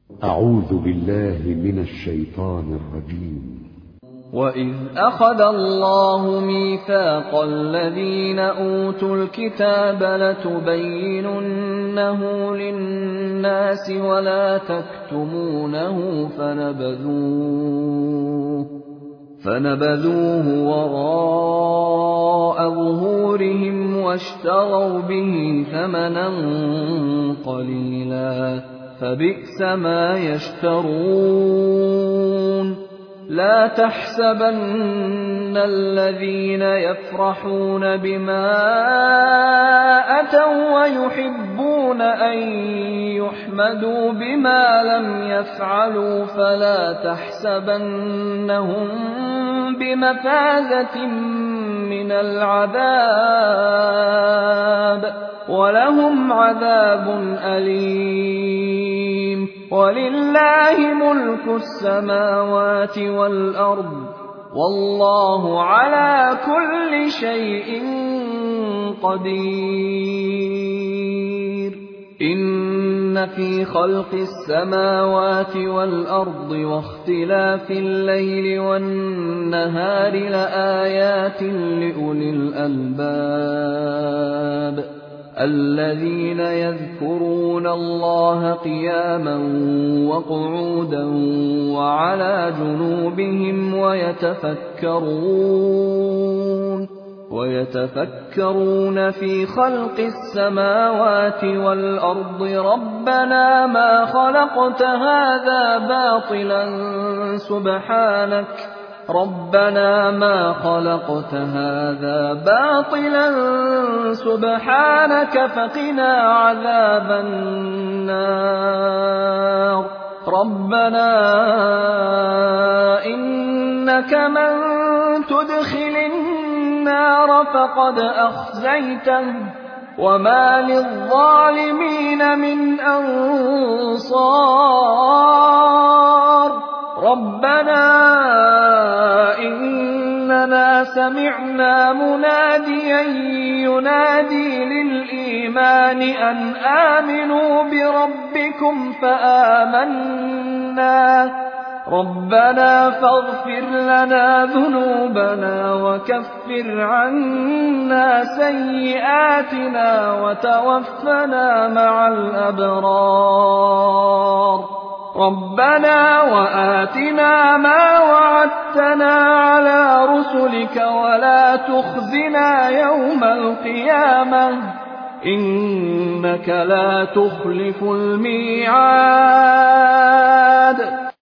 أعوذ بالله من الشيطان الرجيم. وَإِذْ أَخَذَ اللَّهُ مِيثَاقَ الَّذِينَ أُوتُوا الْكِتَابَ لَتُبَيِّنُنَّهُ لِلنَّاسِ وَلَا تَكْتُمُونَهُ فَنَبَذُوهُ وَرَاءَ ظُهُورِهِمْ وَاشْتَرَوْا بِهِ ثَمَنًا قَلِيلًا فَبِئْسَ مَا يَشْتَرُونَ. لا تحسبن الذين يفرحون بما أتوا ويحبون أن يحمدوا بما لم يفعلوا فلا تحسبنهم بمفازة من العذاب ولهم عذاب أليم. ولله ملك السماوات والأرض والله على كل شيء قدير. إن في خلق السماوات والأرض واختلاف الليل والنهار لآيات لأولي الألباب الذين يذكرون الله قياما وقعودا وعلى جنوبهم ويتفكرون في خلق السماوات والأرض ربنا ما خلقت هذا باطلا سبحانك فقنا عذاب النار. ربنا إنك من تدخل النار فقد أخزيته وما للظالمين من أنصار. ربنا إننا سمعنا مناديا ينادي للإيمان أن آمنوا بربكم فآمنا. ربنا فاغفر لنا ذنوبنا وكفر عنا سيئاتنا وتوفنا مع الأبرار. ربنا وآتنا ما وعدتنا على رسلك ولا تخزنا يوم القيامة إنك لا تخلف الميعاد.